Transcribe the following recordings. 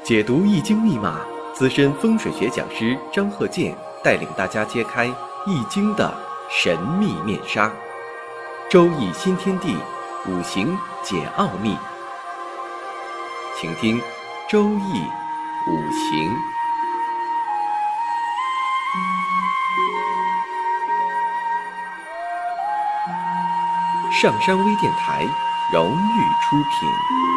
解读易经密码，资深风水学讲师张鹤剑带领大家揭开易经的神秘面纱。周易新天地，五行解奥秘。请听周易五行。上山微电台荣誉出品。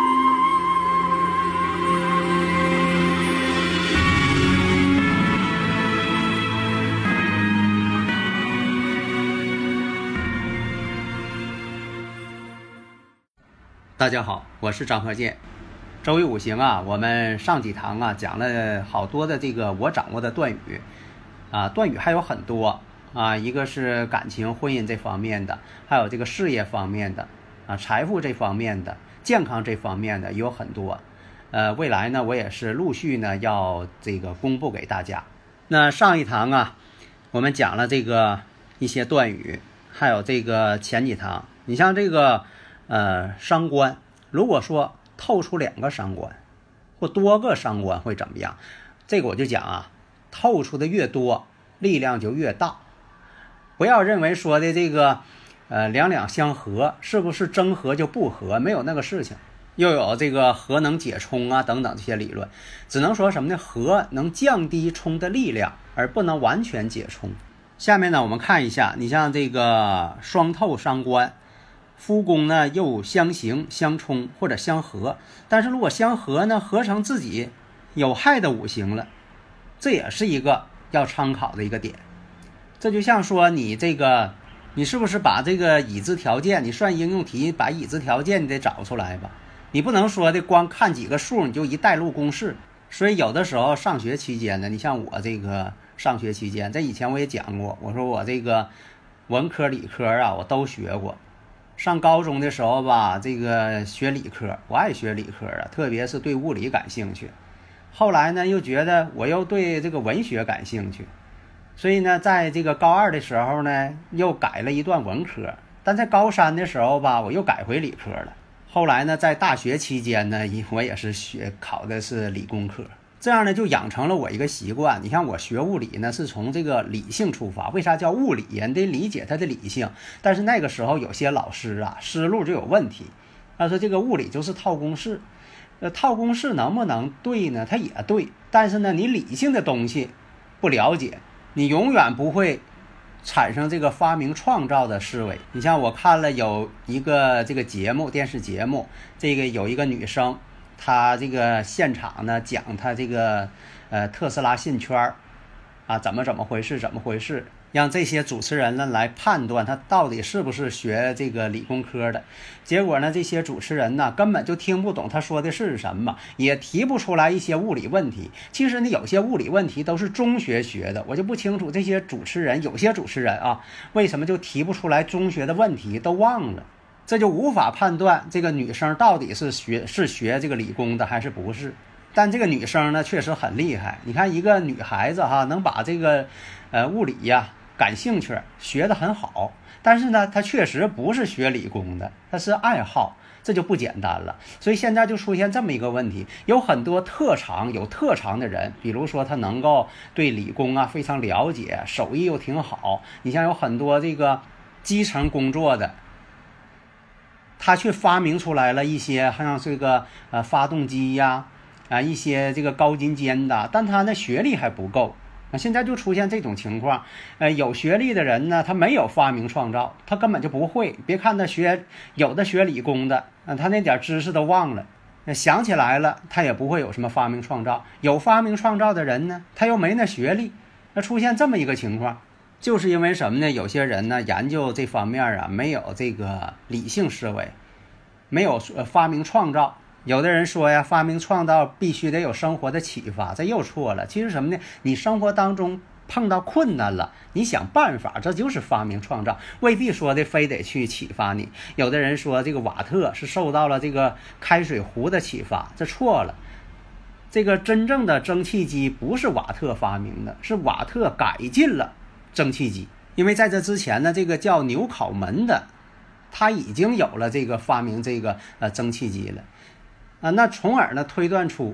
大家好，我是张鹤剑。周易五行啊，我们上几堂啊讲了好多的这个我掌握的断语啊，断语还有很多啊，一个是感情婚姻这方面的，还有这个事业方面的啊，财富这方面的，健康这方面的也有很多。未来呢，我也是陆续呢要这个公布给大家。那上一堂啊，我们讲了这个一些断语，还有这个前几堂，你像这个伤官，如果说透出2个伤官或多个伤官会怎么样？这个我就讲啊，透出的越多，力量就越大。不要认为说的这个两两相合，是不是争合就不合？没有那个事情。又有这个合能解冲啊等等这些理论，只能说什么呢？合能降低冲的力量，而不能完全解冲。下面呢，我们看一下，你像这个双透伤官，夫宫呢又相刑、相冲或者相合，但是如果相合呢，合成自己有害的五行了，这也是一个要参考的一个点。这就像说你这个，你是不是把这个已知条件，你算应用题把已知条件你得找出来吧？你不能说的光看几个数你就一带入公式。所以有的时候上学期间呢，你像我这个上学期间，在以前我也讲过，我说我这个文科理科啊我都学过。上高中的时候吧，这个学理科，我爱学理科啊，特别是对物理感兴趣。后来呢，又觉得我又对这个文学感兴趣，所以呢，在这个高2的时候呢，又改了一段文科。但在高3的时候吧，我又改回理科了。后来呢，在大学期间呢，我也是考的是理工科。这样呢，就养成了我一个习惯。你看我学物理呢，是从这个理性出发。为啥叫物理？你得理解它的理性。但是那个时候有些老师啊，思路就有问题。他说这个物理就是套公式，套公式能不能对呢？它也对。但是呢，你理性的东西不了解，你永远不会产生这个发明创造的思维。你像我看了有一个这个节目，电视节目，这个有一个女生，她这个现场呢讲她这个特斯拉线圈啊怎么回事，让这些主持人呢来判断她到底是不是学这个理工科的。结果呢，这些主持人呢根本就听不懂她说的是什么，也提不出来一些物理问题。其实呢，有些物理问题都是中学学的，我就不清楚这些主持人，有些主持人啊，为什么就提不出来中学的问题，都忘了。这就无法判断这个女生到底是学这个理工的还是不是。但这个女生呢确实很厉害。你看一个女孩子哈，能把这个物理呀感兴趣，学得很好，但是呢她确实不是学理工的，她是爱好，这就不简单了。所以现在就出现这么一个问题，有很多有特长的人，比如说他能够对理工啊非常了解，手艺又挺好。你像有很多这个基层工作的，他却发明出来了一些像这个发动机呀一些这个高精尖的，但他呢学历还不够。现在就出现这种情况，有学历的人呢，他没有发明创造，他根本就不会。别看他有的学理工的，他那点知识都忘了，想起来了，他也不会有什么发明创造。有发明创造的人呢，他又没那学历，那出现这么一个情况，就是因为什么呢？有些人呢研究这方面啊，没有这个理性思维，没有发明创造。有的人说呀，发明创造必须得有生活的启发，这又错了。其实什么呢？你生活当中碰到困难了，你想办法，这就是发明创造，未必说的非得去启发你。有的人说这个瓦特是受到了这个开水壶的启发，这错了。这个真正的蒸汽机不是瓦特发明的，是瓦特改进了蒸汽机。因为在这之前呢，这个叫纽考门的，他已经有了这个发明这个蒸汽机了。那从而呢推断出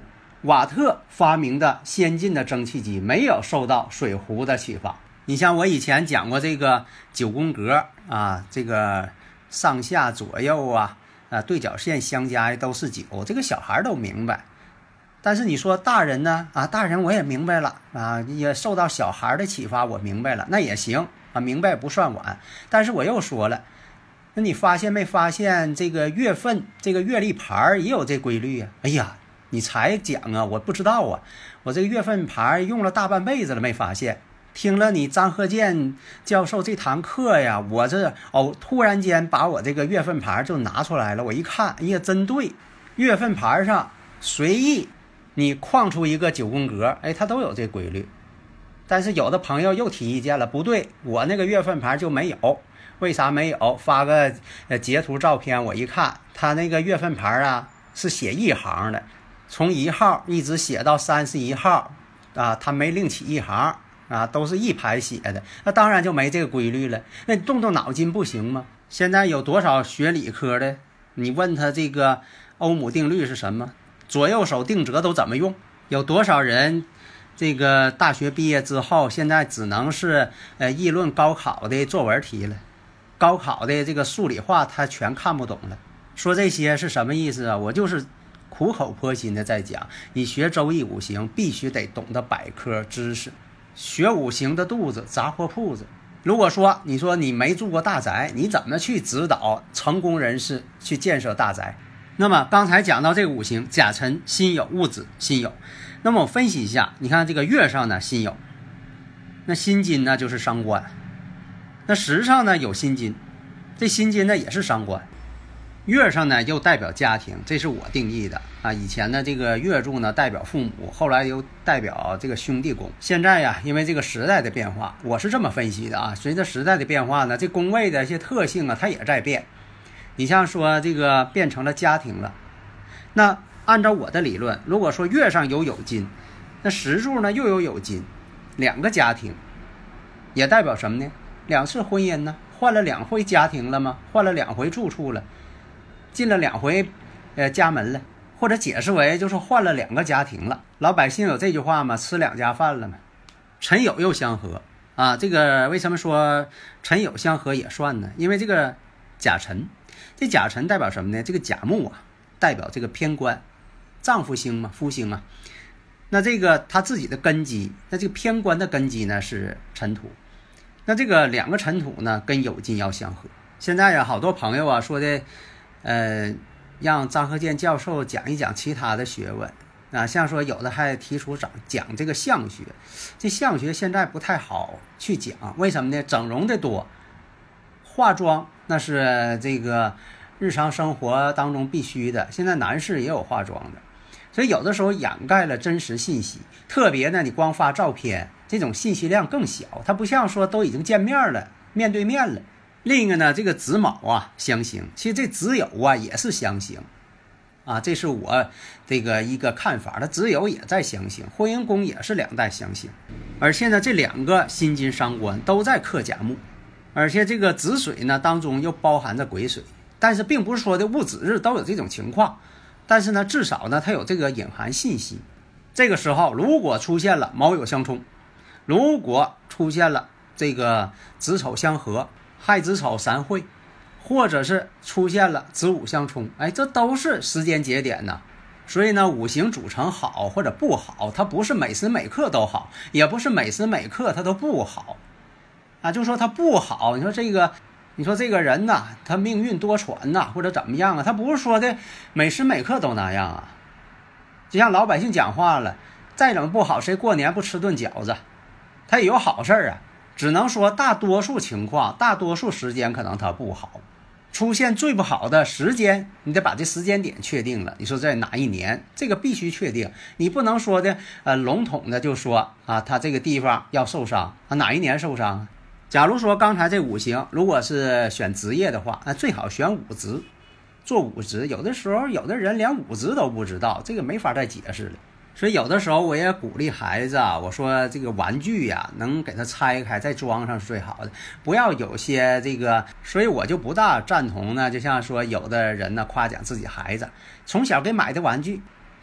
瓦特发明的先进的蒸汽机没有受到水壶的启发。你像我以前讲过这个9宫格啊，这个上下左右啊，对角线相加都是9，这个小孩都明白。但是你说大人呢？大人我也明白了啊，也受到小孩的启发，我明白了，那也行啊，明白不算晚。但是我又说了，那你发现没发现这个月份这个月历牌也有这规律啊？哎呀，你才讲啊，我不知道啊，我这个月份牌用了大半辈子了没发现。听了你张鹤健教授这堂课呀，我突然间把我这个月份牌就拿出来了，我一看，哎呀，真对，月份牌上随意你框出一个9宫格，它都有这规律。但是有的朋友又提意见了，不对，我那个月份牌就没有，为啥没有？发个截图照片，我一看，他那个月份牌啊是写一行的，从1号一直写到31号啊，他没另起一行啊，都是一排写的，那当然就没这个规律了。那你动动脑筋不行吗？现在有多少学理科的，你问他这个欧姆定律是什么，左右手定则都怎么用？有多少人这个大学毕业之后，现在只能是议论高考的作文题了，高考的这个数理化他全看不懂了。说这些是什么意思啊？我就是苦口婆心的在讲，你学周易五行必须得懂得百科知识。学五行的肚子杂货铺子。如果说你说你没住过大宅，你怎么去指导成功人士去建设大宅？那么刚才讲到这个五行，甲辰辛酉戊子辛酉，那么我分析一下，你看这个月上呢辛酉，那辛金呢就是伤官，那时上呢有辛金，这辛金呢也是伤官，月上呢又代表家庭，这是我定义的啊。以前呢这个月柱呢代表父母，后来又代表这个兄弟宫。现在呀，因为这个时代的变化，我是这么分析的啊。随着时代的变化呢，这宫位的一些特性啊，它也在变。你像说这个变成了家庭了，那按照我的理论，如果说月上有酉金，那时柱呢又有酉金，两个家庭，也代表什么呢？2次婚姻呢，换了2回家庭了吗？换了2回住处了，进了2回家门了，或者解释为就是换了2个家庭了。老百姓有这句话吗？吃2家饭了吗？辰酉又相合啊，这个为什么说辰酉相合也算呢？因为这个甲辰，这甲辰代表什么呢？这个甲木啊，代表这个偏官，丈夫星嘛，夫星啊。那这个他自己的根基，那这个偏官的根基呢是辰土，那这个2个辰土呢跟酉金要相合。现在呀，好多朋友啊说的让张鹤健教授讲一讲其他的学问啊，像说有的还提出讲这个相学，这相学现在不太好去讲，为什么呢？整容的多，化妆那是这个日常生活当中必须的，现在男士也有化妆的，所以有的时候掩盖了真实信息，特别呢你光发照片，这种信息量更小，它不像说都已经见面了，面对面了。另一个呢，这个子卯啊相刑，其实这子酉啊也是相刑啊，这是我这个一个看法，它子酉也在相刑，婚姻宫也是2代相刑，而现在这2个辛金伤官都在克甲木，而且这个子水呢当中又包含着癸水，但是并不是说的戊子日都有这种情况，但是呢至少呢它有这个隐含信息。这个时候如果出现了卯酉相冲，如果出现了这个子丑相合，亥子丑3会，或者是出现了子午相冲，这都是时间节点呢。所以呢，五行组成好或者不好，它不是每时每刻都好，也不是每时每刻它都不好啊。就说它不好，你说这个人呐，他命运多舛呐，或者怎么样啊？他不是说的每时每刻都那样啊。就像老百姓讲话了，再怎么不好，谁过年不吃顿饺子？他也有好事啊。只能说大多数情况，大多数时间可能它不好，出现最不好的时间，你得把这时间点确定了。你说在哪一年，这个必须确定，你不能说的笼统的就说啊，他这个地方要受伤啊，哪一年受伤啊？假如说刚才这五行如果是选职业的话，那最好选武职，做武职。有的时候有的人连武职都不知道，这个没法再解释了。所以有的时候我也鼓励孩子啊，我说这个玩具呀，能给它拆开再装上是最好的，不要有些这个。所以我就不大赞同呢，就像说有的人呢夸奖自己孩子从小给买的玩具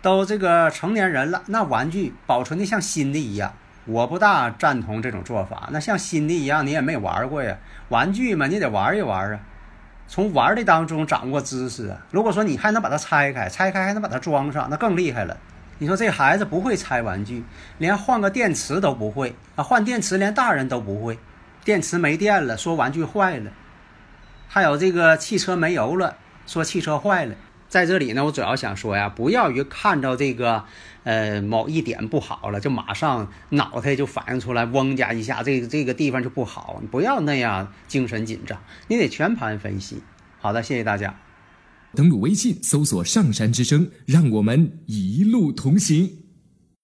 都这个成年人了，那玩具保存的像新的一样，我不大赞同这种做法。那像新的一样，你也没玩过呀，玩具嘛，你得玩一玩啊，从玩的当中掌握知识啊。如果说你还能把它拆开还能把它装上，那更厉害了。你说这孩子不会拆玩具，连换个电池都不会啊，换电池连大人都不会，电池没电了说玩具坏了，还有这个汽车没油了说汽车坏了。在这里呢，我主要想说呀，不要于看到这个某一点不好了，就马上脑袋就反应出来，嗡加一下，这个地方就不好，你不要那样精神紧张，你得全盘分析。好的，谢谢大家。 登录微信搜索上山之声，让我们一路同行。